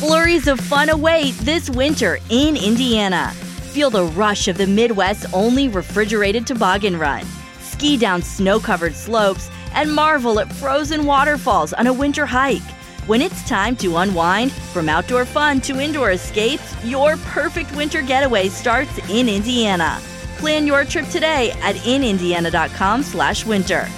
Flurries of fun await this winter in Indiana. Feel the rush of the Midwest's only refrigerated toboggan run. Ski down snow-covered slopes and marvel at frozen waterfalls on a winter hike. When it's time to unwind, from outdoor fun to indoor escapes, your perfect winter getaway starts in Indiana. Plan your trip today at inindiana.com/winter.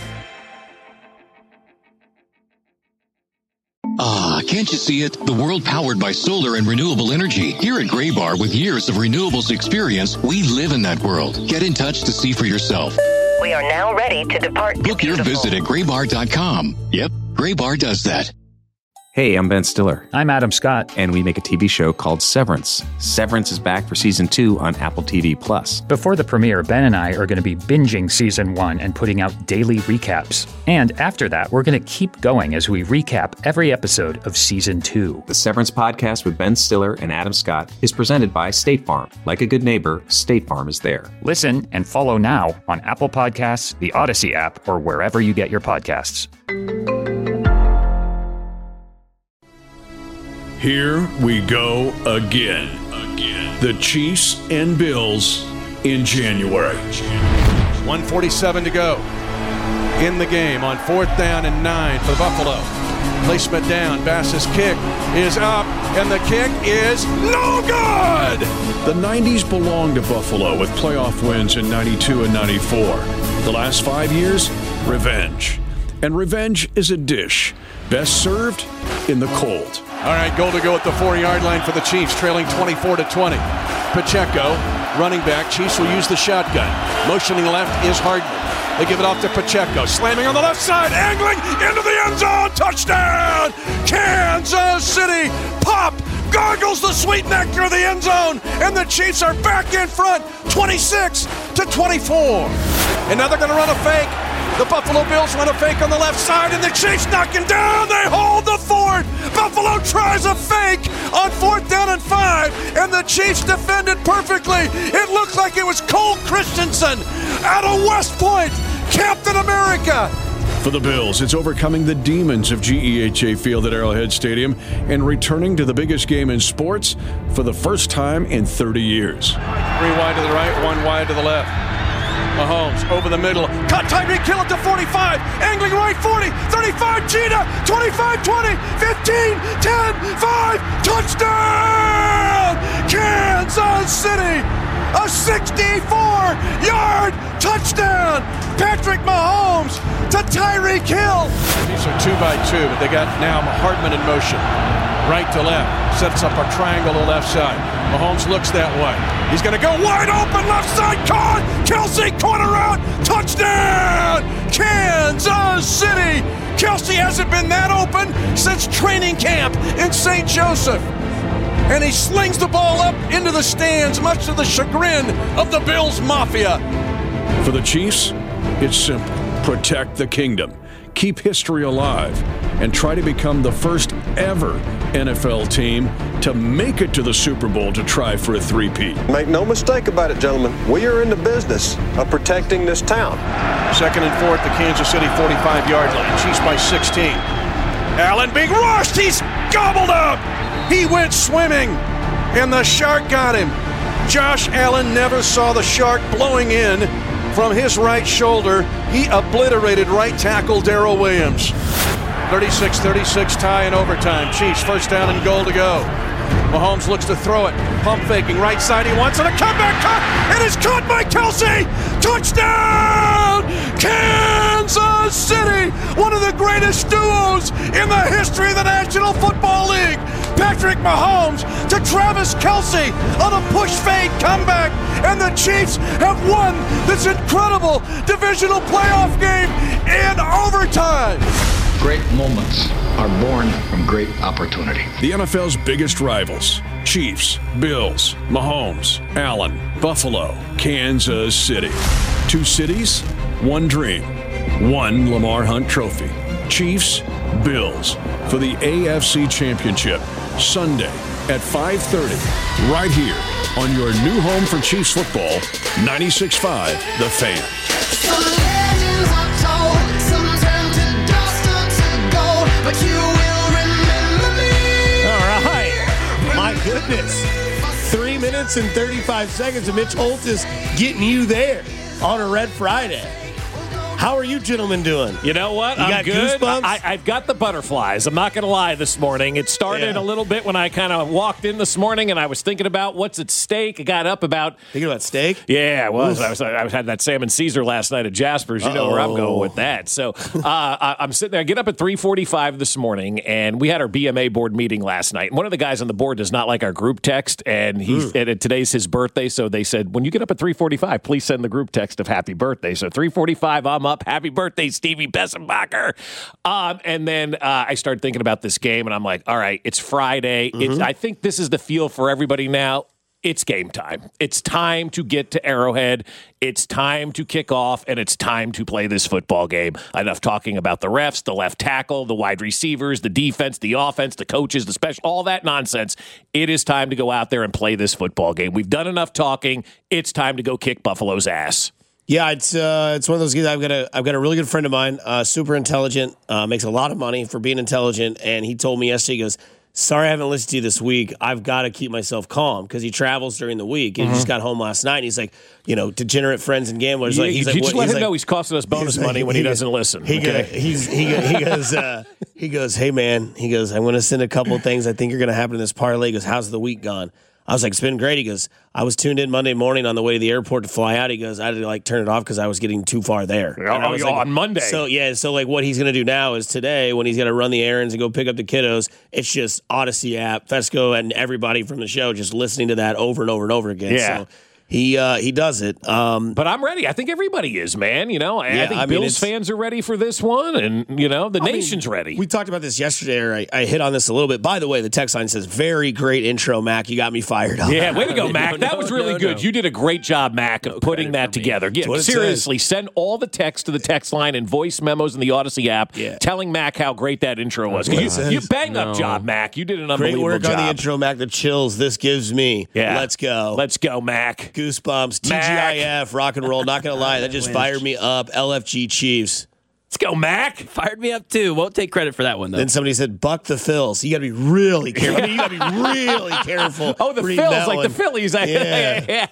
Can't you see it? The world powered by solar and renewable energy. Here at Graybar, with years of renewables experience, we live in that world. Get in touch to see for yourself. We are now ready to depart. Book your visit at graybar.com. Yep, Graybar does that. Hey, I'm Ben Stiller. I'm Adam Scott. And we make a TV show called Severance. Severance is back for Season 2 on Apple TV+. Before the premiere, Ben and I are going to be binging Season 1 and putting out daily recaps. And after that, we're going to keep going as we recap every episode of Season 2. The Severance podcast with Ben Stiller and Adam Scott is presented by State Farm. Like a good neighbor, State Farm is there. Listen and follow now on Apple Podcasts, the Odyssey app, or wherever you get your podcasts. Here we go again. The Chiefs and Bills in January. 1:47 to go in the game on 4th down and 9 for Buffalo. Placement down. Bass's kick is up, and the kick is no good! The 90s belong to Buffalo with playoff wins in 92 and 94. The last 5 years, revenge. And revenge is a dish best served in the cold. All right, goal to go at the 4-yard line for the Chiefs, trailing 24-20. Pacheco, running back. Chiefs will use the shotgun. Motioning left is Hardman. They give it off to Pacheco. Slamming on the left side, angling into the end zone. Touchdown! Kansas City! Pop! Gargles the sweet nectar of the end zone, and the Chiefs are back in front, 26-24. And now they're going to run a fake. The Buffalo Bills run a fake on the left side, and the Chiefs knocking down. They hold the fort. Buffalo tries a fake on 4th down and 5, and the Chiefs defended perfectly. It looked like it was Cole Christensen out of West Point, Captain America. For the Bills, it's overcoming the demons of GEHA Field at Arrowhead Stadium and returning to the biggest game in sports for the first time in 30 years. 3 wide to the right, 1 wide to the left. Mahomes over the middle. Cut Tyreek Hill at the 45. Angling right 40. 35 Gina. 25 20. 15 10 5. Touchdown! Kansas City! A 64-yard touchdown! Patrick Mahomes to Tyreek Hill. These are 2 by 2, but they got now Hardman in motion. Right to left. Sets up a triangle to left side. Mahomes looks that way. He's going to go wide open, left side, caught! Kelsey, corner out, touchdown! Kansas City! Kelsey hasn't been that open since training camp in St. Joseph. And he slings the ball up into the stands, much to the chagrin of the Bills Mafia. For the Chiefs, it's simple. Protect the kingdom, keep history alive, and try to become the first ever NFL team to make it to the Super Bowl to try for a three-peat. Make no mistake about it, gentlemen. We are in the business of protecting this town. 2nd and 4 at the Kansas City 45-yard line. Chiefs by 16. Allen being rushed. He's gobbled up. He went swimming, and the shark got him. Josh Allen never saw the shark blowing in from his right shoulder. He obliterated right tackle Darrell Williams. 36-36 tie in overtime. Chiefs 1st down and goal to go. Mahomes looks to throw it. Pump faking right side. He wants it. A comeback cut. It is caught by Kelsey. Touchdown! Kansas City! One of the greatest duos in the history of the National Football League. Patrick Mahomes to Travis Kelsey on a push fade comeback. And the Chiefs have won this incredible divisional playoff game in overtime. Great moments are born from great opportunity. The NFL's biggest rivals, Chiefs, Bills, Mahomes, Allen, Buffalo, Kansas City. 2 cities, 1 dream, 1 Lamar Hunt trophy. Chiefs, Bills for the AFC Championship, Sunday at 5:30, right here on your new home for Chiefs football, 96.5 The Fan. But you will remember me. All right. goodness. 3 minutes and 35 seconds, and Mitch Holthus getting you there on a Red Friday. How are you gentlemen doing? You know what? You I'm got good. goosebumps? I've got the butterflies. I'm not going to lie this morning. It started a little bit when I kind of walked in this morning and I was thinking about what's at stake. I got up about... Thinking about steak? Yeah, I was. I had that salmon Caesar last night at Jasper's. You know where I'm going with that. So I'm sitting there. I get up at 3:45 this morning, and we had our BMA board meeting last night. And one of the guys on the board does not like our group text, and and today's his birthday, so they said, when you get up at 3:45, please send the group text of happy birthday. So 3:45, I'm up. Happy birthday, Stevie Bessenbacher. And then I started thinking about this game, and I'm like, all right, it's Friday. I think this is the feel for everybody now. It's game time. It's time to get to Arrowhead. It's time to kick off, and it's time to play this football game. Enough talking about the refs, the left tackle, the wide receivers, the defense, the offense, the coaches, the special, all that nonsense. It is time to go out there and play this football game. We've done enough talking. It's time to go kick Buffalo's ass. Yeah, it's one of those games. I've got a really good friend of mine, super intelligent, makes a lot of money for being intelligent, and he told me yesterday, he goes, sorry I haven't listened to you this week. I've got to keep myself calm because he travels during the week. And he just got home last night, and he's like, degenerate friends and gamblers. You just let him know he's costing us bonus money when he doesn't listen. He goes, hey, man, he goes, I'm going to send a couple of things I think are going to happen in this parlay. He goes, how's the week gone? I was like, it's been great. He goes, I was tuned in Monday morning on the way to the airport to fly out. He goes, I had to turn it off because I was getting too far there. On Monday. So what he's going to do now is today when he's going to run the errands and go pick up the kiddos, it's just Odyssey app, Fesco, and everybody from the show just listening to that over and over and over again. Yeah. So he does it. But I'm ready. I think everybody is, man. I think Bills fans are ready for this one, and, the nation's ready. We talked about this yesterday, or I hit on this a little bit. By the way, the text line says, very great intro, Mac. You got me fired up. Yeah, way to go, Mac. That was really good. You did a great job, Mac, of putting that together. Yeah, seriously, send all the text to the text line and voice memos in the Odyssey app telling Mac how great that intro was. You bang up job, Mac. You did an unbelievable job. Great work on the intro, Mac. The chills this gives me. Yeah. Let's go. Let's go, Mac. Goosebumps, TGIF, rock and roll. Not going to lie, that just fired me up. LFG Chiefs. Let's go, Mac. Fired me up, too. Won't take credit for that one, though. Then somebody said, buck the Phils. You got to be really careful. You got to be really careful. Oh, the Phils, like the Phillies. Yeah.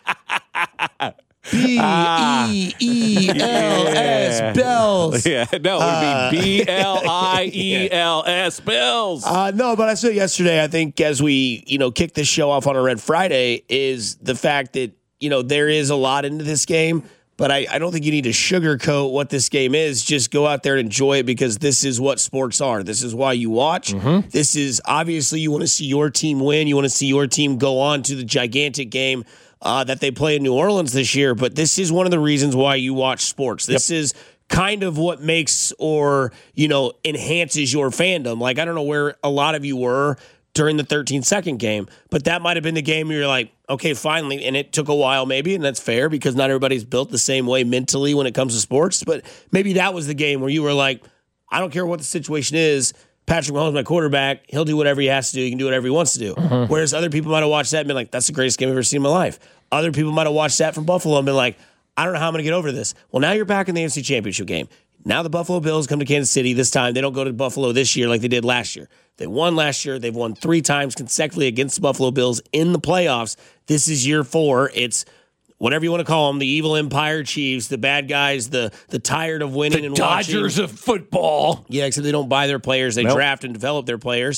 B-E-E-L-S, Bells. Yeah, no, it would be B-L-I-E-L-S, Bills. No, but I said yesterday, I think as we, kick this show off on a Red Friday, is the fact that, there is a lot into this game, but I don't think you need to sugarcoat what this game is. Just go out there and enjoy it because this is what sports are. This is why you watch. This is, obviously, you want to see your team win. You want to see your team go on to the gigantic game that they play in New Orleans this year, but this is one of the reasons why you watch sports. This is kind of what makes or, enhances your fandom. Like, I don't know where a lot of you were during the 13-second game, but that might have been the game where you're like, okay, finally, and it took a while maybe, and that's fair because not everybody's built the same way mentally when it comes to sports, but maybe that was the game where you were like, I don't care what the situation is, Patrick Mahomes, my quarterback, he'll do whatever he has to do. He can do whatever he wants to do. Whereas other people might have watched that and been like, that's the greatest game I've ever seen in my life. Other people might have watched that from Buffalo and been like, I don't know how I'm going to get over this. Well, now you're back in the NFC Championship game. Now the Buffalo Bills come to Kansas City this time. They don't go to Buffalo this year like they did last year. They won last year. They've won 3 times consecutively against the Buffalo Bills in the playoffs. This is year 4. It's whatever you want to call them, the evil Empire Chiefs, the bad guys, the tired of winning the and Dodgers watching. Of football. Yeah, except they don't buy their players. They draft and develop their players.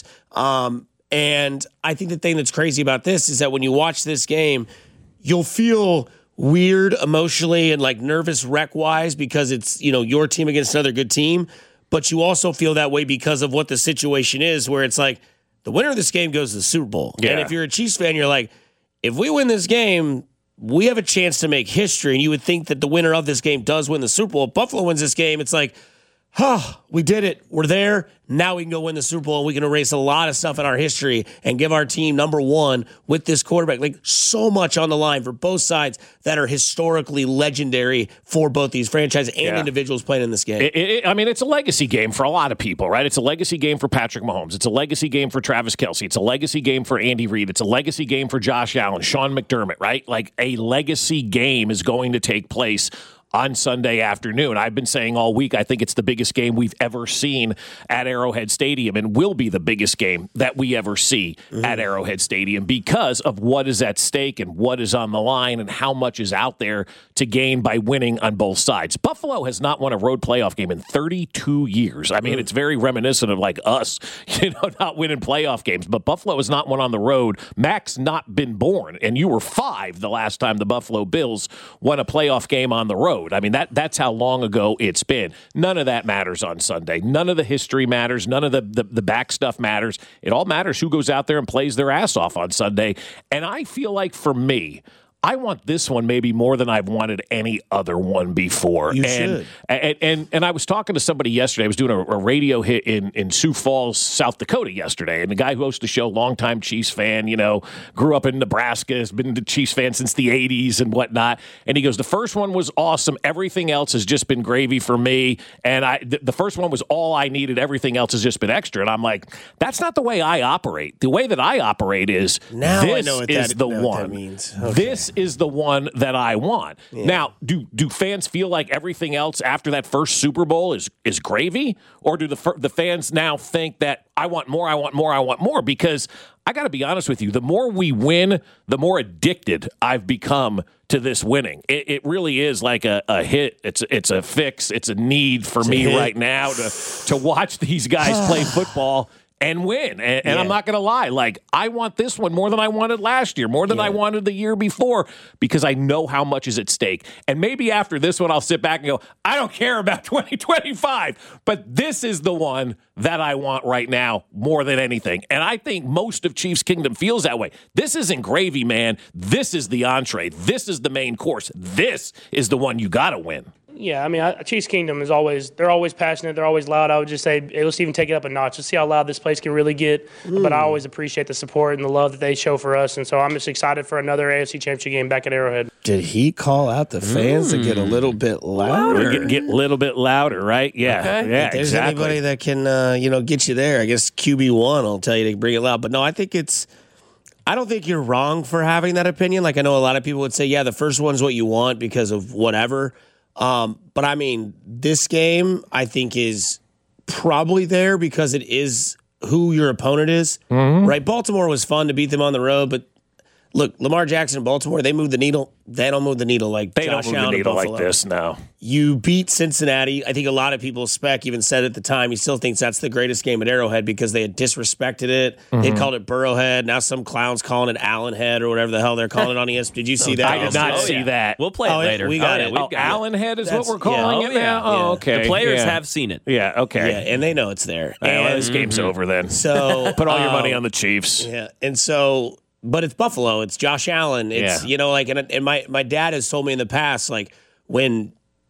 And I think the thing that's crazy about this is that when you watch this game, you'll feel weird emotionally and like nervous wreck-wise because it's, your team against another good team. But you also feel that way because of what the situation is where it's like the winner of this game goes to the Super Bowl. Yeah. And if you're a Chiefs fan, you're like, if we win this game, we have a chance to make history. And you would think that the winner of this game does win the Super Bowl. If Buffalo wins this game, it's like, we did it. We're there. Now we can go win the Super Bowl, and we can erase a lot of stuff in our history and give our team number 1 with this quarterback. Like, so much on the line for both sides that are historically legendary for both these franchises and individuals playing in this game. It's a legacy game for a lot of people, right? It's a legacy game for Patrick Mahomes. It's a legacy game for Travis Kelce. It's a legacy game for Andy Reid. It's a legacy game for Josh Allen, Sean McDermott, right? Like, a legacy game is going to take place on Sunday afternoon. I've been saying all week, I think it's the biggest game we've ever seen at Arrowhead Stadium and will be the biggest game that we ever see at Arrowhead Stadium because of what is at stake and what is on the line and how much is out there to gain by winning on both sides. Buffalo has not won a road playoff game in 32 years. I mean, it's very reminiscent of like us, not winning playoff games, but Buffalo has not won on the road. Mac's not been born, and you were 5 the last time the Buffalo Bills won a playoff game on the road. I mean, that's how long ago it's been. None of that matters on Sunday. None of the history matters. None of the back stuff matters. It all matters who goes out there and plays their ass off on Sunday. And I feel like for me, I want this one maybe more than I've wanted any other one before. You should. And I was talking to somebody yesterday. I was doing a radio hit in Sioux Falls, South Dakota yesterday. And the guy who hosts the show, longtime Chiefs fan, grew up in Nebraska, has been a Chiefs fan since the 80s and whatnot. And he goes, the first one was awesome. Everything else has just been gravy for me. And the first one was all I needed. Everything else has just been extra. And I'm like, that's not the way I operate. The way that I operate is now this I know what is that, the know one. What that means. Okay. This is the one that I want. Yeah. Now, do fans feel like everything else after that first Super Bowl is gravy? Or do the fans now think that I want more, I want more, I want more? Because I got to be honest with you, the more we win, the more addicted I've become to this winning. It really is like a hit. It's a fix. It's a need for me right now to watch these guys play football and win. And I'm not going to lie. Like, I want this one more than I wanted last year, more than I wanted the year before, because I know how much is at stake. And maybe after this one, I'll sit back and go, I don't care about 2025, but this is the one that I want right now more than anything. And I think most of Chiefs Kingdom feels that way. This isn't gravy, man. This is the entree. This is the main course. This is the one you got to win. Yeah, I mean, Chiefs Kingdom is they're always passionate, they're always loud. I would just say, hey, let's even take it up a notch. Let's see how loud this place can really get. But I always appreciate the support and the love that they show for us. And so I'm just excited for another AFC Championship game back at Arrowhead. Did he call out the fans to get a little bit louder? Get a little bit louder, right? Yeah. Okay. Yeah, if there's exactly. anybody that can, get you there, I guess QB1 will tell you to bring it loud. But no, I don't think you're wrong for having that opinion. Like, I know a lot of people would say, yeah, the first one's what you want because of whatever. But I mean, this game I think is probably there because it is who your opponent is, right? Baltimore was fun to beat them on the road, but look, Lamar Jackson and Baltimore, they move the needle. They don't move the needle like they Josh don't move Allen the needle and Buffalo. like this. No, you beat Cincinnati. I think a lot of people, Spec even said at the time, he still thinks that's the greatest game at Arrowhead because they had disrespected it. They called it Burrowhead. Now some clowns calling it Allenhead or whatever the hell they're calling it on ESPN. Did you see that? I did not see that. We'll play it later. We got it. Allenhead is what we're calling it now? Oh, okay. The players have seen it. Yeah, okay. Yeah, and they know it's there. Well, this game's over then. So put all your money on the Chiefs. Yeah, and so... But it's Buffalo. It's Josh Allen. It's and my dad has told me in the past, like when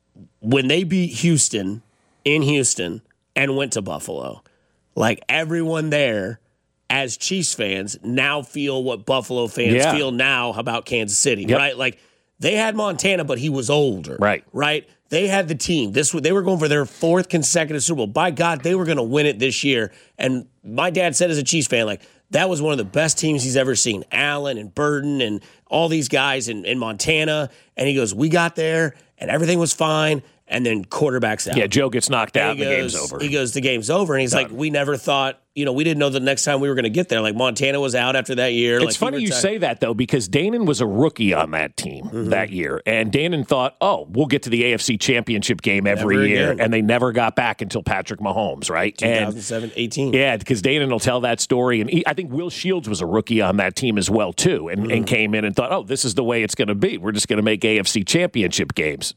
they beat Houston in Houston and went to Buffalo, like everyone there as Chiefs fans now feel what Buffalo fans feel now about Kansas City, right? Like they had Montana, but he was older, right? They had the team. They were going for their 4th consecutive Super Bowl. By God, they were going to win it this year. And my dad said as a Chiefs fan, like, that was one of the best teams he's ever seen. Allen and Burton and all these guys in Montana. And he goes, we got there, and everything was fine. And then quarterback's out. Yeah, Joe gets knocked out and the game's over. He goes, the game's over. And he's like, we never thought, we didn't know the next time we were going to get there. Like, Montana was out after that year. It's funny you say that, though, because Danon was a rookie on that team that year. And Danon thought, we'll get to the AFC Championship game every year. And they never got back until Patrick Mahomes, right? 2018. Yeah, because Danon will tell that story. And I think Will Shields was a rookie on that team as well, too, and came in and thought, this is the way it's going to be. We're just going to make AFC Championship games.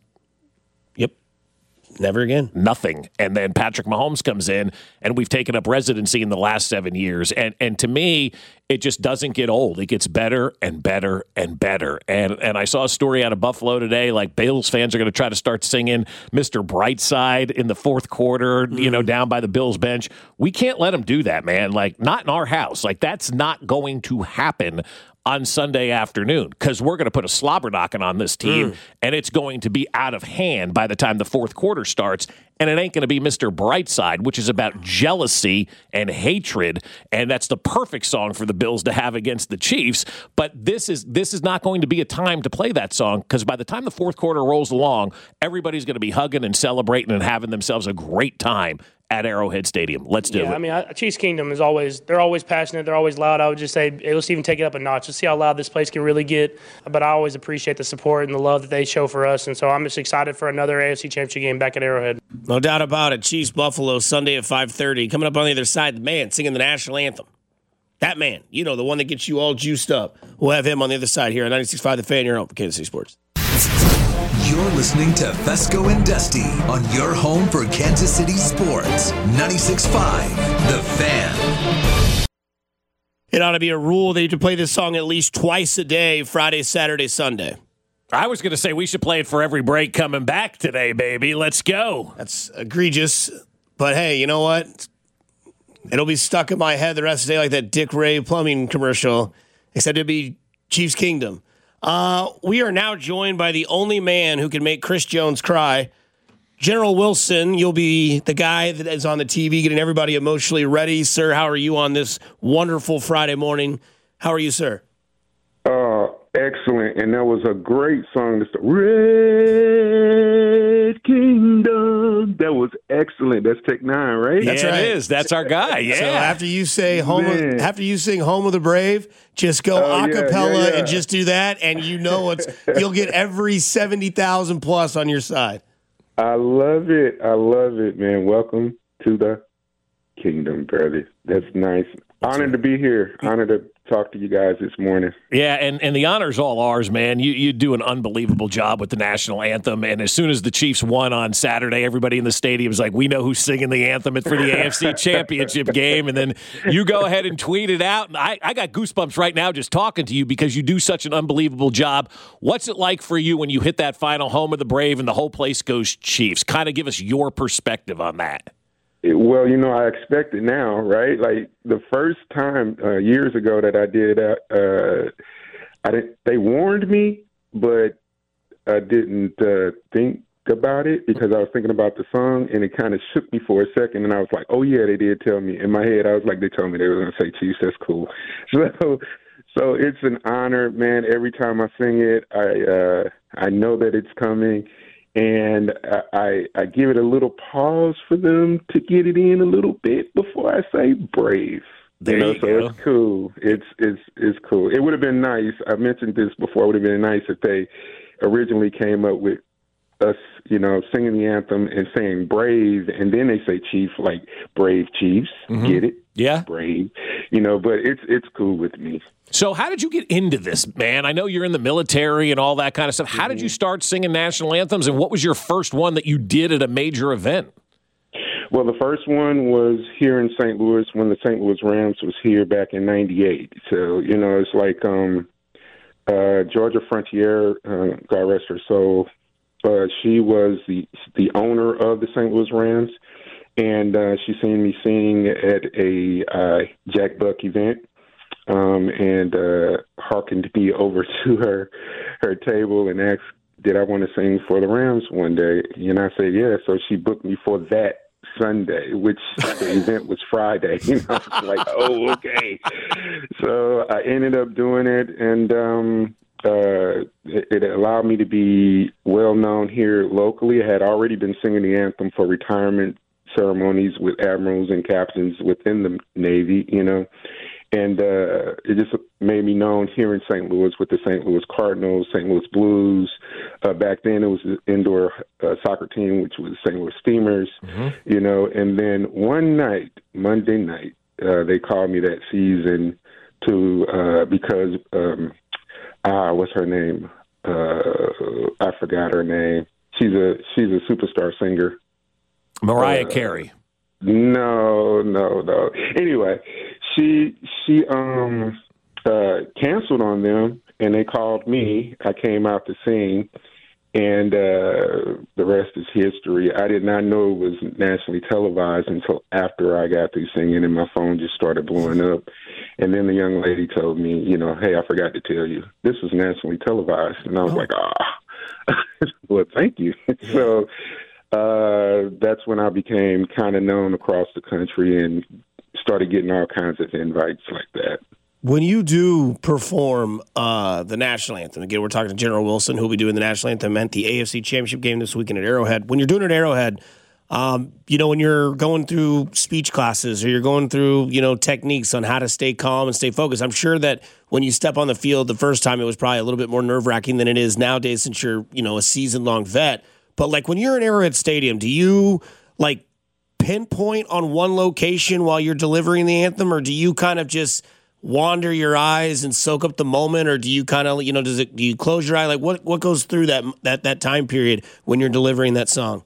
Yep. Never again. Nothing. And then Patrick Mahomes comes in, and we've taken up residency in the last 7 years. And to me, it just doesn't get old. It gets better and better and better. And I saw a story out of Buffalo today, like Bills fans are going to try to start singing Mr. Brightside in the 4th quarter, down by the Bills bench. We can't let them do that, man. Like, not in our house. Like, that's not going to happen on Sunday afternoon, because we're going to put a slobber knocking on this team, and it's going to be out of hand by the time the fourth quarter starts. And it ain't going to be Mr. Brightside, which is about jealousy and hatred, and that's the perfect song for the Bills to have against the Chiefs. But this is not going to be a time to play that song, because by the time the fourth quarter rolls along, everybody's going to be hugging and celebrating and having themselves a great time at Arrowhead Stadium. Let's do it. I mean, Chiefs Kingdom is they're always passionate. They're always loud. I would just say, hey, let's even take it up a notch. Let's see how loud this place can really get. But I always appreciate the support and the love that they show for us. And so I'm just excited for another AFC Championship game back at Arrowhead. No doubt about it. Chiefs Buffalo Sunday at 5:30. Coming up on the other side, the man singing the national anthem. That man, the one that gets you all juiced up. We'll have him on the other side here at 96.5 The Fan, your home for Kansas City Sports. You're listening to Fesco and Dusty on your home for Kansas City sports. 96.5 The Fan. It ought to be a rule that you can play this song at least twice a day, Friday, Saturday, Sunday. I was going to say we should play it for every break coming back today, baby. Let's go. That's egregious. But hey, you know what? It'll be stuck in my head the rest of the day like that Dick Ray plumbing commercial, except it'll be Chiefs Kingdom. We are now joined by the only man who can make Chris Jones cry. General Wilson, you'll be the guy that is on the TV getting everybody emotionally ready. Sir, how are you on this wonderful Friday morning? How are you, sir? Excellent. And that was a great song. Red Kingdom. That was excellent. That's Tech Nine, right? That's right. It is. That's our guy. Yeah. So after you say after you sing Home of the Brave, just go a cappella and just do that, and you'll get every 70,000 plus on your side. I love it. I love it, man. Welcome to the kingdom, brother. That's nice. Honored to be here. Honored to talk to you guys this morning. Yeah, and the honor's all ours, man. You do an unbelievable job with the national anthem, and as soon as the Chiefs won on Saturday, everybody in the stadium was like, we know who's singing the anthem for the AFC Championship game, and then you go ahead and tweet it out, and I got goosebumps right now just talking to you because you do such an unbelievable job. What's it like for you when you hit that final Home of the Brave and the whole place goes Chiefs? Kind of give us your perspective on that. Well, I expect it now, right? Like the first time years ago that I did that, they warned me, but I didn't think about it because I was thinking about the song, and it kind of shook me for a second, and I was like, oh, yeah, they did tell me. In my head, I was like, they told me they were going to say Chiefs. That's cool. So it's an honor, man. Every time I sing it, I know that it's coming. And I give it a little pause for them to get it in a little bit before I say brave. So it's cool. It's cool. It would have been nice. I mentioned this before. It would have been nice if they originally came up with us, singing the anthem and saying brave, and then they say Chief, like brave Chiefs. Mm-hmm. Get it? Yeah. Brave. But it's cool with me. So how did you get into this, man? I know you're in the military and all that kind of stuff. How did you start singing national anthems, and what was your first one that you did at a major event? Well, the first one was here in St. Louis when the St. Louis Rams was here back in '98. So, it's like Georgia Frontier, God rest her soul, she was the owner of the St. Louis Rams, and she seen me sing at a Jack Buck event. And hearkened me over to her table and asked, did I want to sing for the Rams one day? And I said, yeah. So she booked me for that Sunday, which the event was Friday. I was like, oh, okay. So I ended up doing it, and it allowed me to be well known here locally. I had already been singing the anthem for retirement ceremonies with admirals and captains within the Navy, And it just made me known here in St. Louis with the St. Louis Cardinals, St. Louis Blues. Back then it was an indoor soccer team, which was St. Louis Steamers, And then one night, Monday night, they called me that season because what's her name? I forgot her name. She's a superstar singer. Mariah Carey. No. Anyway, she canceled on them, and they called me. I came out to sing, and the rest is history. I did not know it was nationally televised until after I got through singing, and my phone just started blowing up. And then the young lady told me, hey, I forgot to tell you, this was nationally televised. And I was like, well, thank you. So that's when I became kind of known across the country and started getting all kinds of invites like that. When you do perform the national anthem, again, we're talking to General Wilson, who will be doing the national anthem at the AFC Championship game this weekend at Arrowhead. When you're doing it at Arrowhead, when you're going through speech classes or you're going through, techniques on how to stay calm and stay focused, I'm sure that when you step on the field the first time, it was probably a little bit more nerve-wracking than it is nowadays since you're, a season-long vet. But, when you're in Arrowhead Stadium, do you, pinpoint on one location while you're delivering the anthem, or do you kind of just wander your eyes and soak up the moment, or do you kind of, do you close your eye? What goes through that time period when you're delivering that song?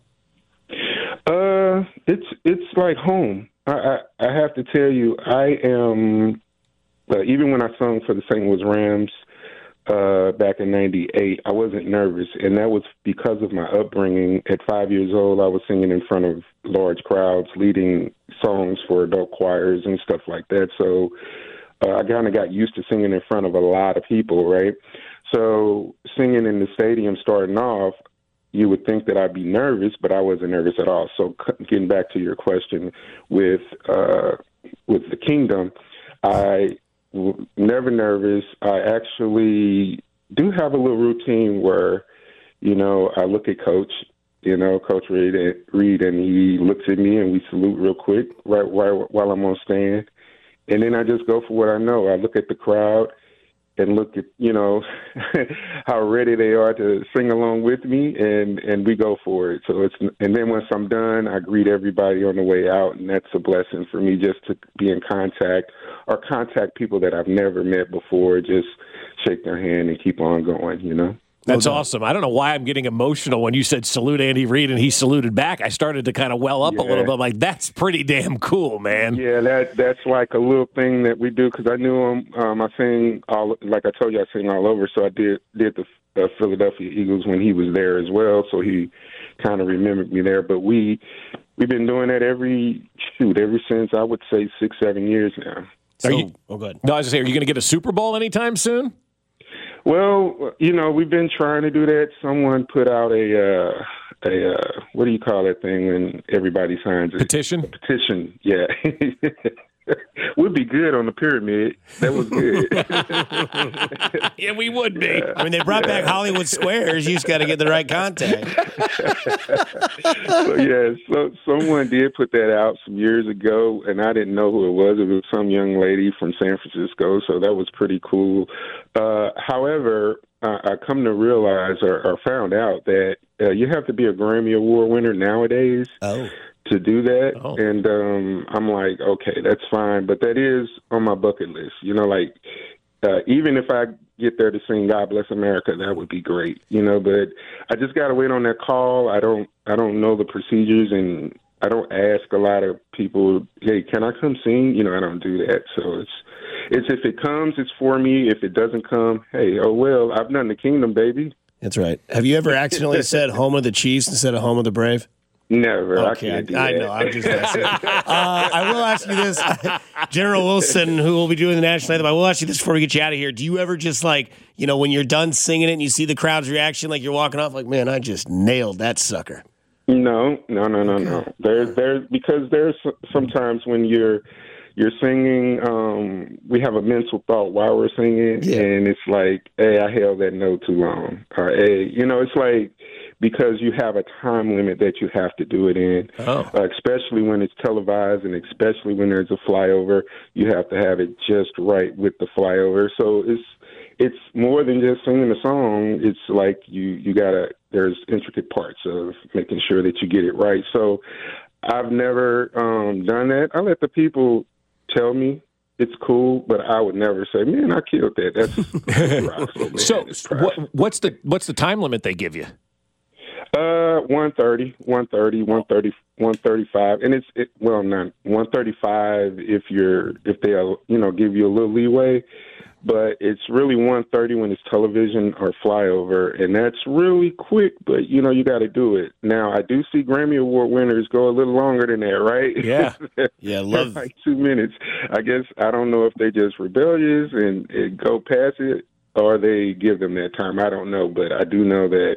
It's like home. I have to tell you, I am, even when I sung for the St. Louis Rams back in 98, I wasn't nervous, and that was because of my upbringing. At 5 years old, I was singing in front of large crowds, leading songs for adult choirs and stuff like that. So I kind of got used to singing in front of a lot of people, right? So singing in the stadium starting off, you would think that I'd be nervous, but I wasn't nervous at all. So getting back to your question with the Kingdom, I never nervous. I actually do have a little routine where, I look at Coach, Coach Reed, and he looks at me and we salute real quick right while I'm on stand. And then I just go for what I know. I look at the crowd and look at, how ready they are to sing along with me, and we go for it. So and then once I'm done, I greet everybody on the way out, and that's a blessing for me just to be in contact or contact people that I've never met before, just shake their hand and keep on going, That's awesome. I don't know why I'm getting emotional when you said salute Andy Reid and he saluted back. I started to kind of well up a little bit. I'm like, that's pretty damn cool, man. Yeah, that's like a little thing that we do because I knew him. I sing like I told you, I sing all over. So I did the Philadelphia Eagles when he was there as well. So he kind of remembered me there. But we've been doing that ever since I would say 6-7 years now. Good. No, I was going to say, are you going to get a Super Bowl anytime soon? Well, we've been trying to do that. Someone put out a what do you call that thing when everybody signs it? Petition? A petition, yeah. Would be good on the pyramid. That was good. Yeah, we would be. Yeah. I mean, they brought back Hollywood Squares. You just got to get the right contact. So someone did put that out some years ago, and I didn't know who it was. It was some young lady from San Francisco, so that was pretty cool. However, I come to realize or found out that you have to be a Grammy Award winner nowadays. To do that, and I'm like, okay, that's fine, but that is on my bucket list. Even if I get there to sing "God Bless America," that would be great. But I just got to wait on that call. I don't know the procedures, and I don't ask a lot of people, hey, can I come sing? I don't do that. So it's if it comes, it's for me. If it doesn't come, hey, oh well, I've done the Kingdom, baby. That's right. Have you ever accidentally said "Home of the Chiefs" instead of "Home of the Brave"? Never. Okay, I can't do that. I know. I'm just messing. I will ask you this, General Wilson, who will be doing the national anthem. I will ask you this before we get you out of here. Do you ever just when you're done singing it and you see the crowd's reaction, like you're walking off, like, man, I just nailed that sucker? No. There's because there's sometimes when you're singing, we have a mental thought while we're singing, and it's like, hey, I held that note too long, or hey, it's like. Because you have a time limit that you have to do it in, especially when it's televised and especially when there's a flyover, you have to have it just right with the flyover. So it's more than just singing the song. It's like you gotta. There's intricate parts of making sure that you get it right. So I've never done that. I let the people tell me. It's cool, but I would never say, man, I killed that. That's man. So what's the time limit they give you? 1:30, 1:35, and not 1:35 if they'll give you a little leeway, but it's really 1:30 when it's television or flyover, and that's really quick, but, you know, you got to do it. Now, I do see Grammy Award winners go a little longer than that, right? Yeah. Yeah, love like 2 minutes. I guess I don't know if they just rebellious and go past it or they give them that time. I don't know, but I do know that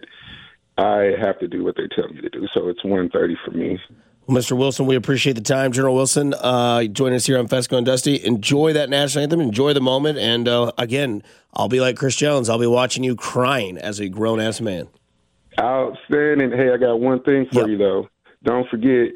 I have to do what they tell me to do, so it's 1:30 for me. Well, Mr. Wilson, we appreciate the time. General Wilson, joining us here on Fesco and Dusty. Enjoy that national anthem. Enjoy the moment. And, again, I'll be like Chris Jones. I'll be watching you crying as a grown-ass man. Outstanding. Hey, I got one thing for you, though. Don't forget,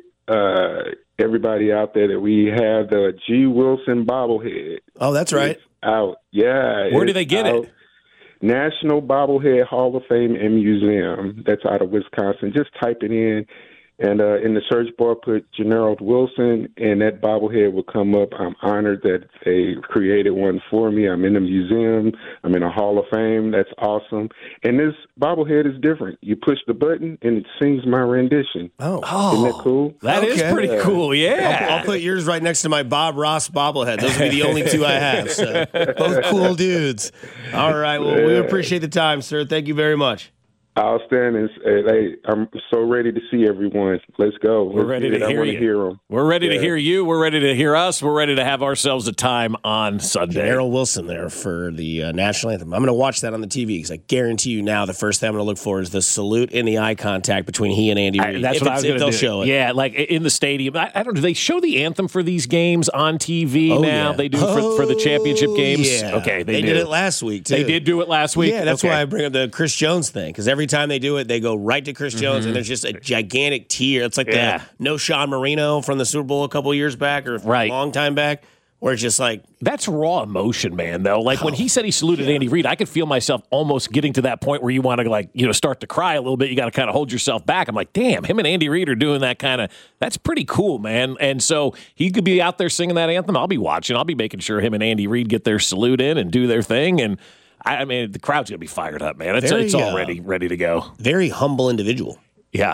everybody out there, that we have the G. Wilson bobblehead. Oh, that's right. It's out. Yeah. Where do they get it? National Bobblehead Hall of Fame and Museum. That's out of Wisconsin. Just type it in. And in the search bar, put Generald Wilson, and that bobblehead will come up. I'm honored that they created one for me. I'm in the museum. I'm in a Hall of Fame. That's awesome. And this bobblehead is different. You push the button, and it sings my rendition. Oh. Isn't that cool? That is pretty cool, yeah. I'll put yours right next to my Bob Ross bobblehead. Those will be the only two I have. So both cool dudes. All right. Well, we appreciate the time, sir. Thank you very much. Outstanding. Hey, I'm so ready to see everyone. Let's go. We're ready to hear you. We're ready to hear you. We're ready to hear us. We're ready to have ourselves a time on Sunday. General Wilson there for the national anthem. I'm going to watch that on the TV because I guarantee you now the first thing I'm going to look for is the salute and the eye contact between he and Andy Reid. That's what I was going to do. Show it. Yeah, like in the stadium. I don't know. Do they show the anthem for these games on TV now? Yeah. They do for the championship games? Yeah. Okay, they did it last week, too. They did do it last week? Yeah, that's why I bring up the Chris Jones thing because every time they do it, they go right to Chris Jones, and there's just a gigantic tear. It's like the no Sean Marino from the Super Bowl a couple years back or a long time back, where it's just like. That's raw emotion, man, though. Like when he said he saluted Andy Reid, I could feel myself almost getting to that point where you want to, start to cry a little bit. You got to kind of hold yourself back. I'm like, damn, him and Andy Reid are doing that kind of, that's pretty cool, man. And so he could be out there singing that anthem. I'll be watching. I'll be making sure him and Andy Reid get their salute in and do their thing. And I mean, the crowd's going to be fired up, man. It's already ready to go. Very humble individual. Yeah.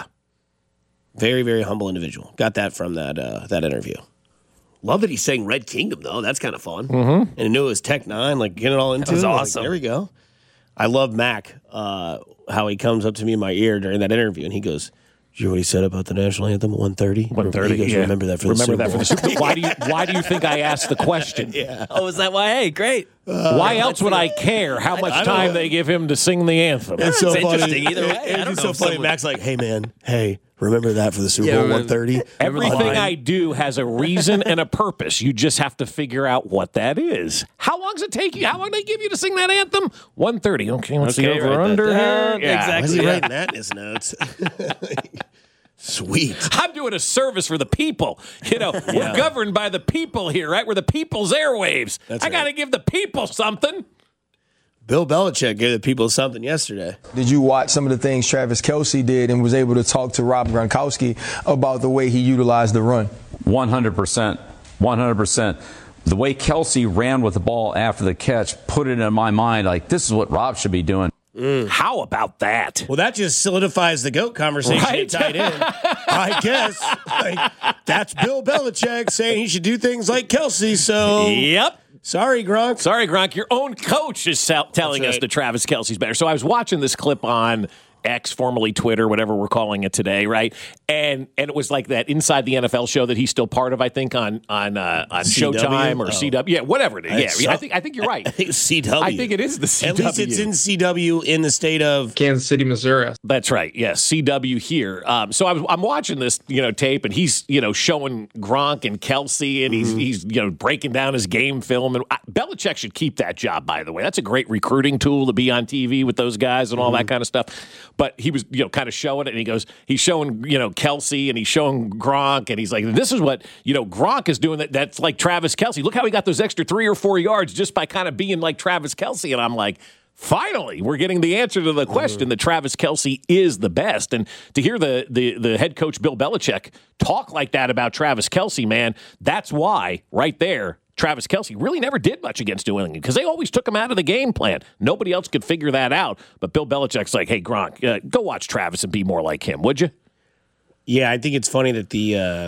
Very, very humble individual. Got that from that interview. Love that he's saying Red Kingdom, though. That's kind of fun. Mm-hmm. And I knew it was Tech 9, like getting it all into it. That was awesome. Like, there we go. I love Mac, how he comes up to me in my ear during that interview, and he goes, did you hear what he said about the national anthem at 1:30? 1:30, he goes, yeah. Remember that for the Super Bowl. Why do you think I asked the question? Yeah. Oh, is that why? Hey, great. Why else would I care how much time they give him to sing the anthem? It's so funny. Interesting either way. It's so funny. Mac's like, hey, man, remember that for the Super Bowl 1:30? Everything I do has a reason and a purpose. You just have to figure out what that is. How long does it take you? How long do they give you to sing that anthem? 1:30. Okay, let's see over-under here. Yeah. Exactly. Why is he writing that in his notes? Sweet. I'm doing a service for the people. We're governed by the people here, right? We're the people's airwaves. I got to give the people something. Bill Belichick gave the people something yesterday. Did you watch some of the things Travis Kelce did and was able to talk to Rob Gronkowski about the way he utilized the run? 100%. 100%. The way Kelce ran with the ball after the catch put it in my mind like this is what Rob should be doing. How about that? Well, that just solidifies the GOAT conversation at tight end. I guess. That's Bill Belichick saying he should do things like Kelce, so. Yep. Sorry, Gronk. Sorry, Gronk. Your own coach is telling us that Travis Kelce's better. So I was watching this clip on X, formerly Twitter, whatever we're calling it today, right? And it was like that Inside the NFL show that he's still part of, I think, on Showtime or CW. Yeah, whatever it is. Yeah, I think you're right. I think it's CW. I think it is the CW. At least it's in CW in the state of Kansas City, Missouri. That's right. Yes, CW here. So I'm watching this, tape, and he's, showing Gronk and Kelce, and he's breaking down his game film. And Belichick should keep that job, by the way. That's a great recruiting tool to be on TV with those guys and all that kind of stuff. But he was, kind of showing it, and he's showing, Kelce, and he's showing Gronk, and he's like, this is what, Gronk is doing. That's like Travis Kelce. Look how he got those extra 3 or 4 yards just by kind of being like Travis Kelce. And I'm like, finally, we're getting the answer to the question that Travis Kelce is the best. And to hear the head coach, Bill Belichick, talk like that about Travis Kelce, man, that's why, right there, Travis Kelce really never did much against New England because they always took him out of the game plan. Nobody else could figure that out. But Bill Belichick's like, hey, Gronk, go watch Travis and be more like him, would you? Yeah, I think it's funny that the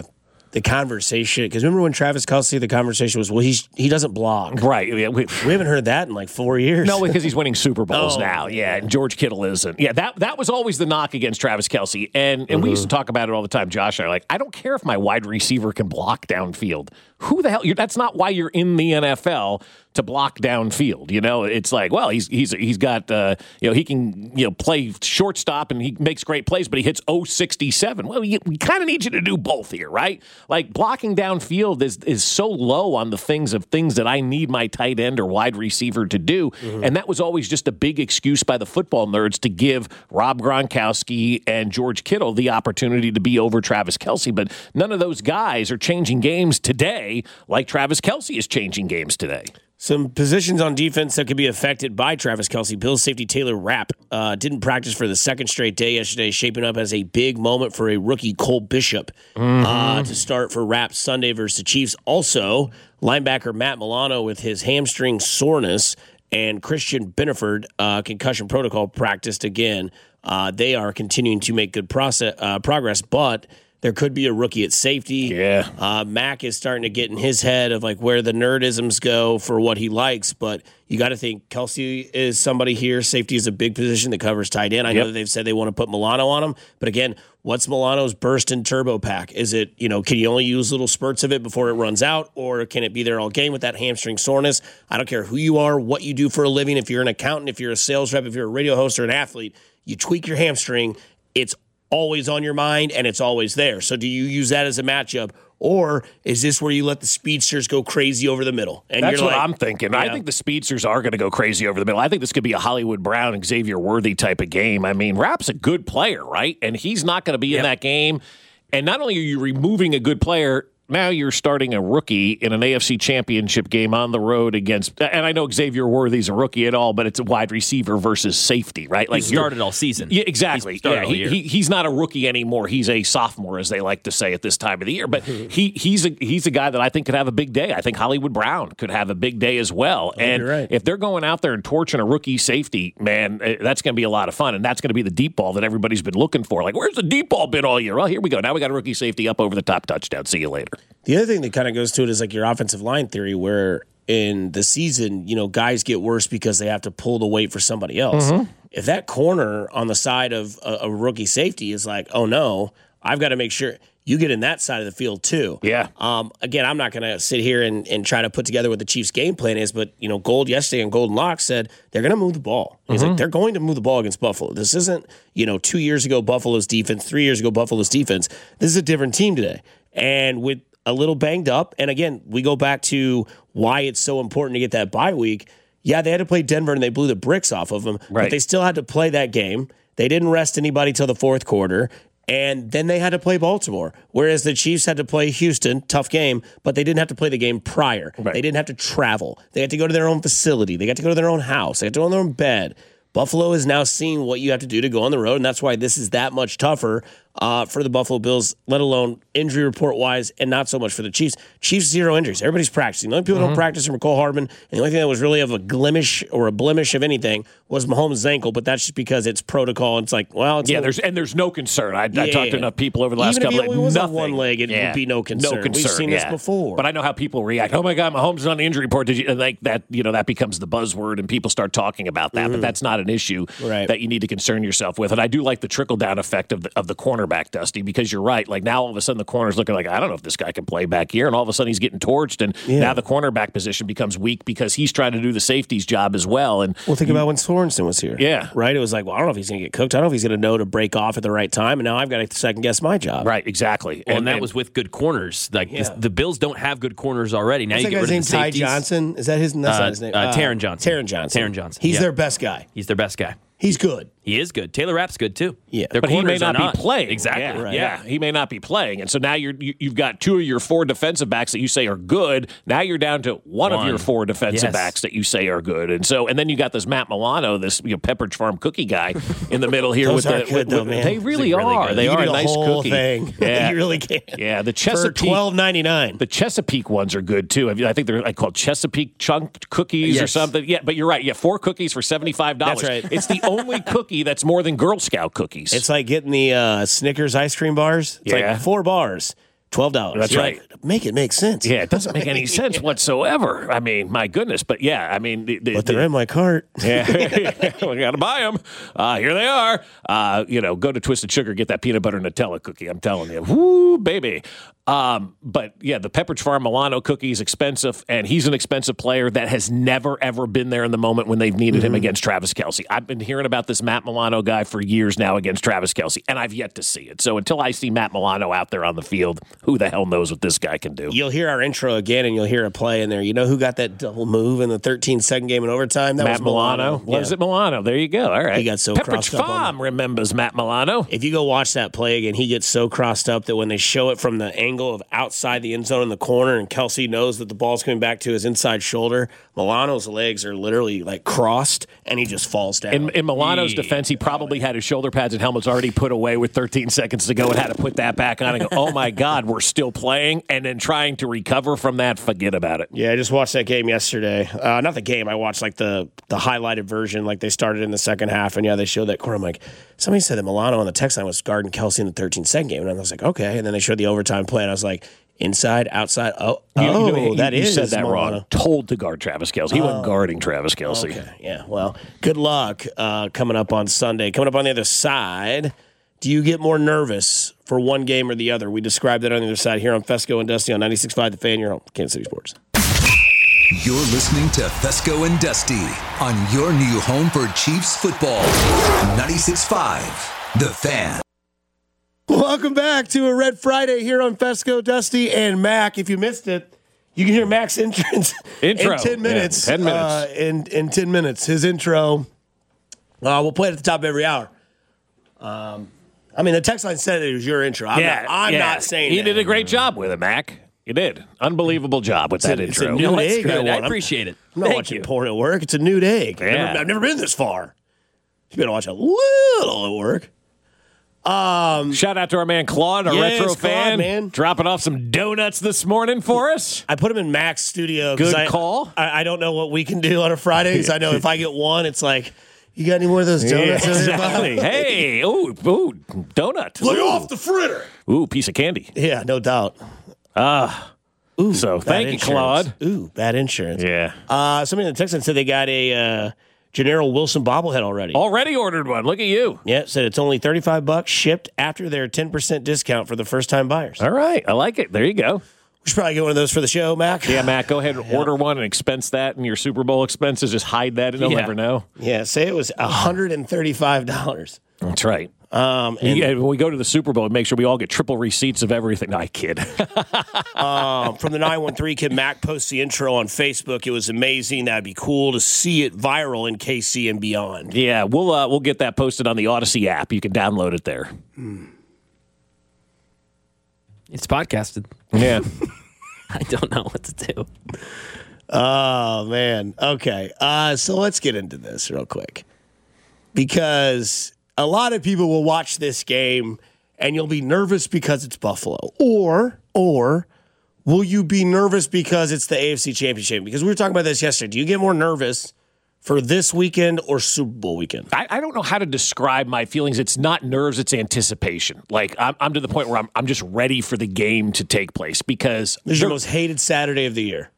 the conversation, because remember when Travis Kelce, the conversation was, well, he doesn't block. Right. Yeah, we haven't heard that in like 4 years. No, because he's winning Super Bowls now. Yeah, and George Kittle isn't. Yeah, that was always the knock against Travis Kelce. And we used to talk about it all the time, Josh and I. Like, I don't care if my wide receiver can block downfield. Who the hell? That's not why you're in the NFL, to block downfield. It's like, well, he's got he can play shortstop and he makes great plays, but he hits 0.67. Well, we kind of need you to do both here, right? Like, blocking downfield is so low on the things that I need my tight end or wide receiver to do, and that was always just a big excuse by the football nerds to give Rob Gronkowski and George Kittle the opportunity to be over Travis Kelce. But none of those guys are changing games today like Travis Kelce is changing games today. Some positions on defense that could be affected by Travis Kelce. Bills safety Taylor Rapp didn't practice for the second straight day yesterday, shaping up as a big moment for a rookie Cole Bishop to start for Rapp Sunday versus the Chiefs. Also, linebacker Matt Milano with his hamstring soreness and Christian Beneford concussion protocol practiced again. They are continuing to make good progress, but there could be a rookie at safety. Yeah. Mac is starting to get in his head of like where the nerdisms go for what he likes, but you got to think Kelce is somebody here. Safety is a big position that covers tight end. I know that they've said they want to put Milano on him, but again, what's Milano's burst and turbo pack? Is it, can you only use little spurts of it before it runs out, or can it be there all game with that hamstring soreness? I don't care who you are, what you do for a living, if you're an accountant, if you're a sales rep, if you're a radio host or an athlete, you tweak your hamstring, it's always on your mind, and it's always there. So do you use that as a matchup, or is this where you let the speedsters go crazy over the middle? And that's what I'm thinking. I think the speedsters are going to go crazy over the middle. I think this could be a Hollywood Brown, Xavier Worthy type of game. I mean, Rapp's a good player, right? And he's not going to be in that game. And not only are you removing a good player, now you're starting a rookie in an AFC championship game on the road against, and I know Xavier Worthy's a rookie at all, but it's a wide receiver versus safety, right? Like, he started all season. Yeah, exactly. He's not a rookie anymore. He's a sophomore, as they like to say at this time of the year. But he's a guy that I think could have a big day. I think Hollywood Brown could have a big day as well. And if they're going out there and torching a rookie safety, man, that's going to be a lot of fun. And that's going to be the deep ball that everybody's been looking for. Like, where's the deep ball been all year? Well, here we go. Now we got a rookie safety up over the top touchdown. See you later. The other thing that kind of goes to it is like your offensive line theory, where in the season, guys get worse because they have to pull the weight for somebody else. If that corner on the side of a rookie safety is like, oh no, I've got to make sure you get in that side of the field too. Yeah. Again, I'm not going to sit here and try to put together what the Chiefs' game plan is, but Gold yesterday and Golden Locke said they're going to move the ball. He's like, they're going to move the ball against Buffalo. This isn't 2 years ago Buffalo's defense, 3 years ago Buffalo's defense. This is a different team today, and with a little banged up. And again, we go back to why it's so important to get that bye week. Yeah, they had to play Denver and they blew the bricks off of them, but they still had to play that game. They didn't rest anybody till the fourth quarter. And then they had to play Baltimore, whereas the Chiefs had to play Houston, tough game, but they didn't have to play the game prior. They didn't have to travel. They had to go to their own facility. They got to go to their own house. They got to go in their own bed. Buffalo is now seeing what you have to do to go on the road, and that's why this is that much tougher for the Buffalo Bills, let alone injury report-wise, and not so much for the Chiefs. Chiefs, 0 injuries. Everybody's practicing. The only people who don't practice are McCole Hardman, and the only thing that was really of a blemish or a blemish of anything was Mahomes' ankle, but that's just because it's protocol. It's like, well, it's there's no concern. I talked to enough people over the last couple of days. Even if he was on one leg, it would be no concern. No concern. We've seen this before. But I know how people react. Oh my God, Mahomes is on the injury report. Did you like that? That becomes the buzzword, and people start talking about that. But that's not an issue that you need to concern yourself with. And I do like the trickle down effect of the cornerback, Dusty, because you're right. Like, now all of a sudden the corner's looking like, I don't know if this guy can play back here, and all of a sudden he's getting torched, and now the cornerback position becomes weak because he's trying to do the safety's job as well. And think about when Sorensen was here. Yeah. Right? It was like, well, I don't know if he's going to get cooked. I don't know if he's going to know to break off at the right time, and now I've got to second guess my job. Right, exactly. Well, and that was with good corners. Like the Bills don't have good corners already. Now you get rid of the safeties. Ty Johnson? Is that his? That's not his name. Taron Johnson. Taron Johnson. He's their best guy. He's their best guy. He's good. He is good. Taylor Rapp's good too. Yeah, but he may not be playing. Exactly. Yeah, he may not be playing, and so now you've got 2 of your 4 defensive backs that you say are good. Now you're down to one of your 4 defensive backs that you say are good, and then you got this Matt Milano, this Pepperidge Farm cookie guy in the middle here. Those are good, though, man. They really are. They are a nice cookie. Thing. Yeah, you really can. Yeah, the Chesapeake for $12.99. The Chesapeake ones are good too. I think they're called Chesapeake chunk cookies or something. Yeah, but you're right. Yeah, 4 cookies for $75. That's right. It's the only cookie that's more than Girl Scout cookies. It's like getting the Snickers ice cream bars. It's like 4 bars. $12. That's right. Make it make sense. Yeah, it doesn't make any sense whatsoever. I mean, my goodness. But yeah, I mean. But they're in my cart. Yeah, we got to buy them. Here they are. Go to Twisted Sugar, get that peanut butter Nutella cookie. I'm telling you. Woo, baby. But yeah, the Pepperidge Farm Milano cookie is expensive, and he's an expensive player that has never, ever been there in the moment when they've needed him against Travis Kelce. I've been hearing about this Matt Milano guy for years now against Travis Kelce, and I've yet to see it. So until I see Matt Milano out there on the field, who the hell knows what this guy can do? You'll hear our intro again, and you'll hear a play in there. You know who got that double move in the 13-second game in overtime? That Matt was Milano. Was it Milano? There you go. All right. He got so Pepperidge crossed up. Farm remembers Matt Milano. If you go watch that play again, he gets so crossed up that when they show it from the angle of outside the end zone in the corner, and Kelce knows that the ball's coming back to his inside shoulder, Milano's legs are literally like crossed, and he just falls down. In Milano's defense, he probably had his shoulder pads and helmets already put away with 13 seconds to go and had to put that back on and go, oh my God, we're still playing, and then trying to recover from that, forget about it. Yeah, I just watched that game yesterday. Not the game, I watched like the highlighted version, like they started in the second half, and yeah, they showed that corner. I'm like, somebody said that Milano on the text line was guarding Kelce in the 13-second game, and I was like, okay, and then they showed the overtime play, and I was like, inside, outside. You said that Milano. wrong. Told to guard Travis Kelce. He wasn't guarding Travis Kelce. Okay, yeah. Well, good luck coming up on Sunday. Coming up on the other side, do you get more nervous for one game or the other? We described it on the other side here on Fesco and Dusty on 96.5 The Fan, your home, Kansas City Sports. You're listening to Fesco and Dusty on your new home for Chiefs football. 96.5 The Fan. Welcome back to a Red Friday here on Fesco, Dusty, and Mac. If you missed it, you can hear Mac's intro in 10 minutes. Yeah, 10 minutes. In 10 minutes. His intro, we'll play it at the top of every hour. The text line said it was your intro. I'm not saying he that. did a great job with it, Mac. You did. Unbelievable job with that intro. It's a nude egg. I appreciate it. I'm not watching porn at work. It's a nude egg. Yeah. I've never been this far. You better watch a little at work. Shout out to our man Claude, our retro Claude, fan, man. dropping off some donuts this morning for us. I put him in Mac's studio. Good call. I don't know what we can do on a Friday because I know if I get one, it's like, you got any more of those donuts? Yeah, exactly. Hey, ooh, donut. Lay off the fritter. Ooh, piece of candy. Yeah, no doubt. So thank you, Claude. Ooh, bad insurance. Yeah. Somebody in the text line said they got a Gennaro Wilson bobblehead already. Already ordered one. Look at you. Yeah, said it's only $35 shipped after their 10% discount for the first-time buyers. All right. I like it. There you go. We should probably get one of those for the show, Mac. Yeah, Mac, go ahead and order one and expense that in your Super Bowl expenses. Just hide that and they'll never know. Yeah, say it was $135. That's right. When we go to the Super Bowl, make sure we all get triple receipts of everything. No, I kid. From the 913 kid, Mac posts the intro on Facebook. It was amazing. That'd be cool to see it viral in KC and beyond. Yeah, we'll get that posted on the Odyssey app. You can download it there. It's podcasted. Yeah. I don't know what to do. Oh, man. Okay. So let's get into this real quick. Because a lot of people will watch this game and you'll be nervous because it's Buffalo. Or will you be nervous because it's the AFC Championship? Because we were talking about this yesterday. Do you get more nervous for this weekend or Super Bowl weekend? I don't know how to describe my feelings. It's not nerves, it's anticipation. Like, I'm to the point where I'm just ready for the game to take place because... This is your most hated Saturday of the year.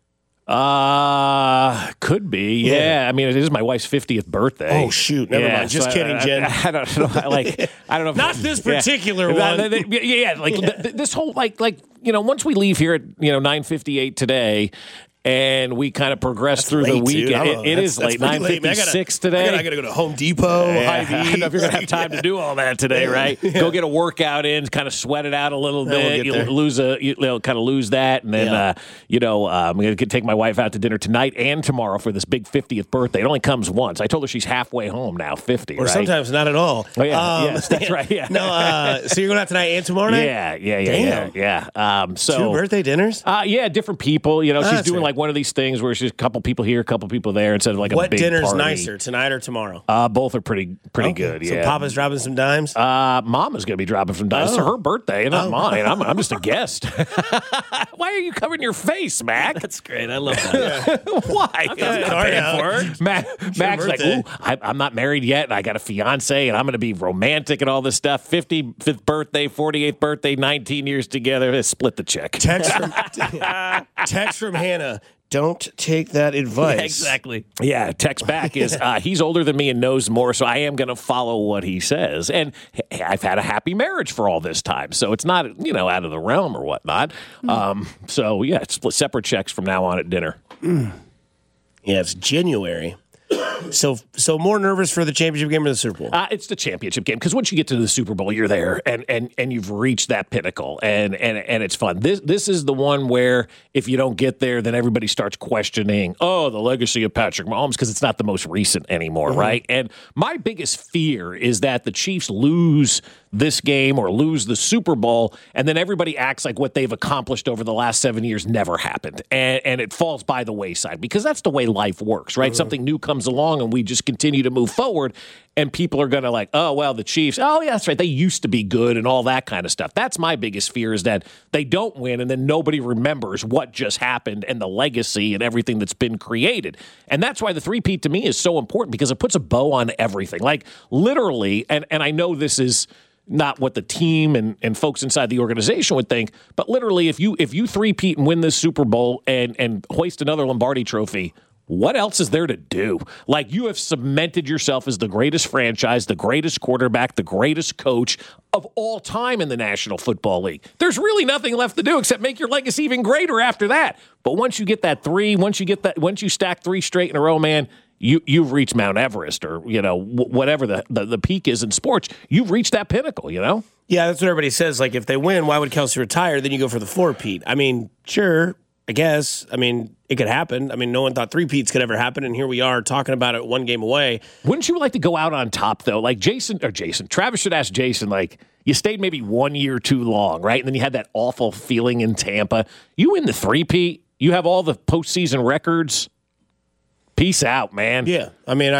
Could be. Yeah. I mean, it is my wife's 50th birthday. Oh, shoot. Never mind. Just kidding, Jen. I don't know. I don't know. Not this particular one. This whole, once we leave here at, 9:58 today, and we kind of progress through the weekend. It is late, 9:56 today. I got to go to Home Depot, Hy-Vee. I don't know if you're going to have time to do all that today, right? Yeah. Go get a workout in, kind of sweat it out a little bit. You'll lose that, and then I'm going to take my wife out to dinner tonight and tomorrow for this big 50th birthday. It only comes once. I told her she's halfway home now, 50. Or sometimes not at all. Oh yeah, yes, that's right. Yeah. No, so you're going out tonight and tomorrow night? Yeah. So 2 birthday dinners? Different people. She's doing like one of these things where it's just a couple people here, a couple people there, instead of like a big party. What dinner's nicer, tonight or tomorrow? Both are pretty good. Yeah. So Papa's dropping some dimes. Mama's going to be dropping some dimes. It's her birthday, not mine. I'm just a guest. Why are you covering your face, Mac? That's great. I love that. Why? Mac's like, ooh, I'm not married yet, and I got a fiance, and I'm going to be romantic and all this stuff. 55th birthday, 48th birthday, 19 years together. Let's split the check. Text from Hannah. Don't take that advice. Yeah, exactly. Yeah, text back is, he's older than me and knows more, so I am going to follow what he says. And I've had a happy marriage for all this time, so it's not, out of the realm or whatnot. So, yeah, it's separate checks from now on at dinner. Yeah, it's January. So more nervous for the championship game or the Super Bowl? It's the championship game, because once you get to the Super Bowl, you're there and you've reached that pinnacle and it's fun. This is the one where if you don't get there, then everybody starts questioning, the legacy of Patrick Mahomes, because it's not the most recent anymore, right? And my biggest fear is that the Chiefs lose this game or lose the Super Bowl, and then everybody acts like what they've accomplished over the last 7 years never happened, and it falls by the wayside, because that's the way life works, right? Something new comes along, and we just continue to move forward, and people are going to the Chiefs, yeah, that's right, they used to be good and all that kind of stuff. That's my biggest fear, is that they don't win, and then nobody remembers what just happened and the legacy and everything that's been created. And that's why the three-peat to me is so important, because it puts a bow on everything. Like, literally, and I know this is not what the team and folks inside the organization would think, but literally, if you three-peat and win this Super Bowl and hoist another Lombardi trophy, what else is there to do? Like, you have cemented yourself as the greatest franchise, the greatest quarterback, the greatest coach of all time in the National Football League. There's really nothing left to do except make your legacy even greater after that. But once you get that three, once you stack three straight in a row, man, you've reached Mount Everest, or whatever the peak is in sports. You've reached that pinnacle. Yeah, that's what everybody says. Like, if they win, why would Kelsey retire? Then you go for the four-peat. I mean, sure, I guess. I mean, it could happen. I mean, no one thought three-peats could ever happen, and here we are talking about it one game away. Wouldn't you like to go out on top, though? Like Travis should ask Jason, like, you stayed maybe 1 year too long, right? And then you had that awful feeling in Tampa. You win the three-peat. You have all the postseason records. Peace out, man. Yeah, I mean,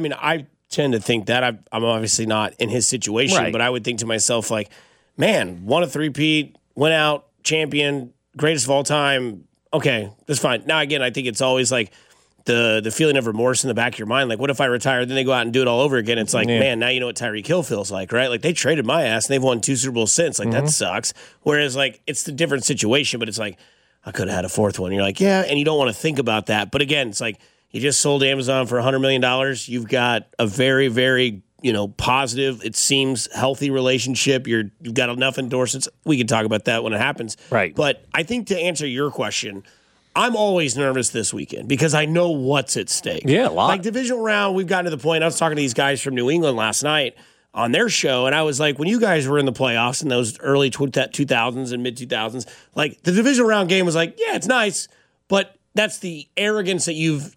I tend to think that I'm obviously not in his situation, right, but I would think to myself, like, man, won a three-peat, went out, champion, greatest of all time. Okay, that's fine. Now, again, I think it's always like the feeling of remorse in the back of your mind. Like, what if I retire? Then they go out and do it all over again. It's like, man, now you know what Tyreek Hill feels like, right? Like, they traded my ass and they've won 2 Super Bowls since. Like, that sucks. Whereas, like, it's the different situation, but it's like, I could have had a fourth one. You're like, yeah, and you don't want to think about that. But again, it's like, you just sold Amazon for $100 million. You've got a very, very, positive, it seems, healthy relationship. You've got enough endorsements. We can talk about that when it happens. Right. But I think, to answer your question, I'm always nervous this weekend because I know what's at stake. Yeah, a lot. Like, divisional round, we've gotten to the point. I was talking to these guys from New England last night on their show, and I was like, when you guys were in the playoffs in those early 2000s and mid-2000s, like, the divisional round game was like, yeah, it's nice, but that's the arrogance that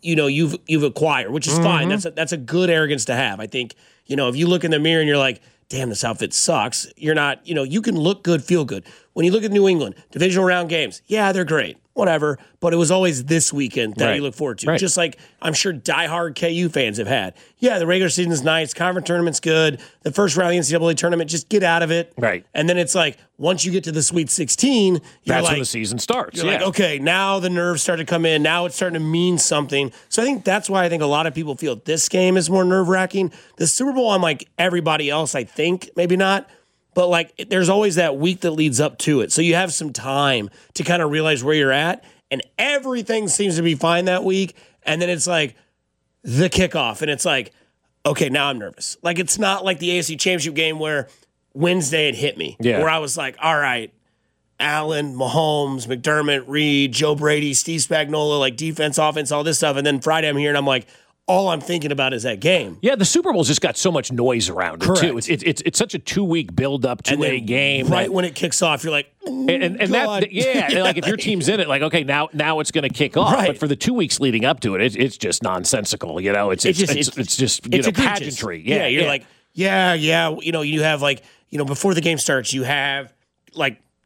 you've acquired, which is fine. That's a good arrogance to have. I think, if you look in the mirror and you're like, damn, this outfit sucks, you're not, you can look good, feel good. When you look at New England, divisional round games, yeah, they're great, whatever, but it was always this weekend that you look forward to. Right. Just like I'm sure diehard KU fans have had. Yeah, the regular season's nice, conference tournament's good, the first round of the NCAA tournament, just get out of it. Right. And then it's like, once you get to the Sweet 16, that's when the season starts. You're like, okay, now the nerves start to come in. Now it's starting to mean something. So I think that's why I think a lot of people feel this game is more nerve-wracking. The Super Bowl, I'm like everybody else, I think, maybe not. But, like, there's always that week that leads up to it. So you have some time to kind of realize where you're at. And everything seems to be fine that week. And then it's like the kickoff. And it's like, okay, now I'm nervous. Like, it's not like the AFC Championship game where Wednesday it hit me. Yeah. Where I was like, all right, Allen, Mahomes, McDermott, Reed, Joe Brady, Steve Spagnuolo, like defense, offense, all this stuff. And then Friday I'm here and I'm like, all I'm thinking about is that game. Yeah, the Super Bowl's just got so much noise around it, too. It's such a 2-week build-up to a game. Right when it kicks off, you're like, and like, if your team's in it, like, okay, now it's going to kick off. Right. But for the 2 weeks leading up to it, it's just nonsensical. It's just pageantry. Yeah, you're like, yeah. You have, like, before the game starts, you have, like,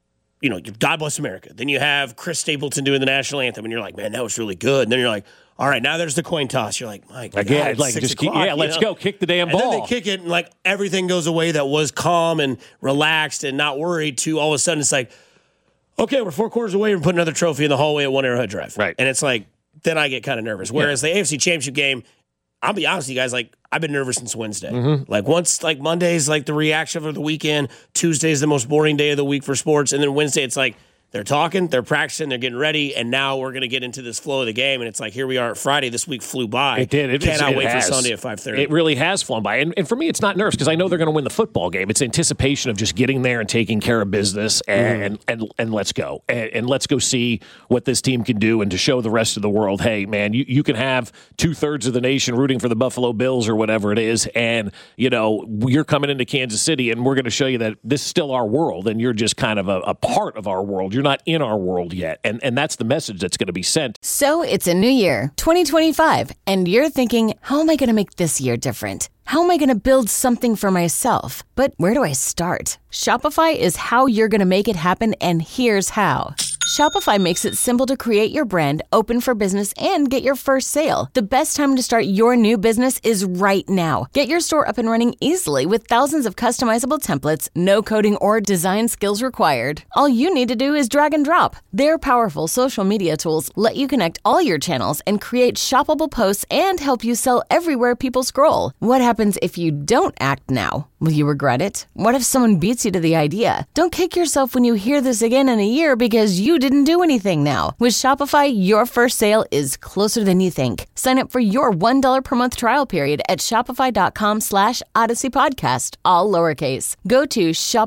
God Bless America. Then you have Chris Stapleton doing the national anthem, and you're like, man, that was really good. And then you're like, all right, now there's the coin toss. You're like, my God, again, like just let's go, kick the damn ball. And then they kick it, and like everything goes away that was calm and relaxed and not worried. To all of a sudden, it's like, okay, we're 4 quarters away from putting another trophy in the hallway at One Arrowhead Drive. Right, and it's like, then I get kind of nervous. Whereas the AFC Championship game, I'll be honest with you guys, like I've been nervous since Wednesday. Like once, like Monday's like the reaction of the weekend, Tuesday's the most boring day of the week for sports, and then Wednesday it's like they're talking, they're practicing, they're getting ready, and now we're going to get into this flow of the game. And it's like, here we are at Friday. This week flew by. It did. Cannot wait for Sunday at 5:30. It really has flown by. And for me, it's not nerves because I know they're going to win the football game. It's anticipation of just getting there and taking care of business and let's go. And let's go see what this team can do and to show the rest of the world, hey, man, you can have 2/3 of the nation rooting for the Buffalo Bills or whatever it is. And, you're coming into Kansas City and we're going to show you that this is still our world and you're just kind of a part of our world. You're not in our world yet. And that's the message that's going to be sent. So it's a new year, 2025, and you're thinking, how am I going to make this year different? How am I going to build something for myself? But where do I start? Shopify is how you're going to make it happen, and here's how. Shopify makes it simple to create your brand, open for business, and get your first sale. The best time to start your new business is right now. Get your store up and running easily with thousands of customizable templates, no coding or design skills required. All you need to do is drag and drop. Their powerful social media tools let you connect all your channels and create shoppable posts and help you sell everywhere people scroll. What happens if you don't act now? Will you regret it? What if someone beats you to the idea? Don't kick yourself when you hear this again in a year because you didn't do anything now. With Shopify, your first sale is closer than you think. Sign up for your $1 per month trial period at shopify.com/Odyssey Podcast, all lowercase. Go to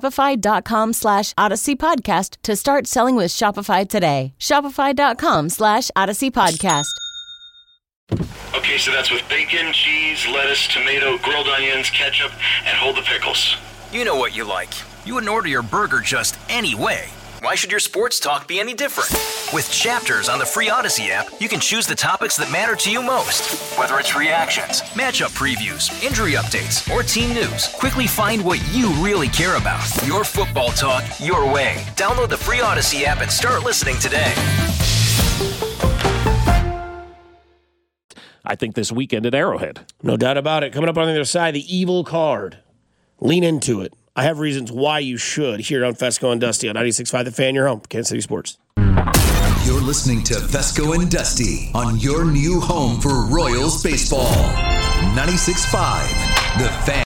shopify.com/Odyssey Podcast to start selling with Shopify today. Shopify.com/Odyssey Podcast. Okay, so that's with bacon, cheese, lettuce, tomato, grilled onions, ketchup, and hold the pickles. You know what you like. You wouldn't order your burger just any way. Why should your sports talk be any different? With Chapters on the free Odyssey app, you can choose the topics that matter to you most. Whether it's reactions, matchup previews, injury updates, or team news, quickly find what you really care about. Your football talk, your way. Download the free Odyssey app and start listening today. I think this weekend at Arrowhead. No doubt about it. Coming up on the other side, the evil card. Lean into it. I have reasons why you should here on Fesco and Dusty on 96.5 The Fan, your home, Kansas City Sports. You're listening to Fesco and Dusty on your new home for Royals baseball. 96.5 The Fan.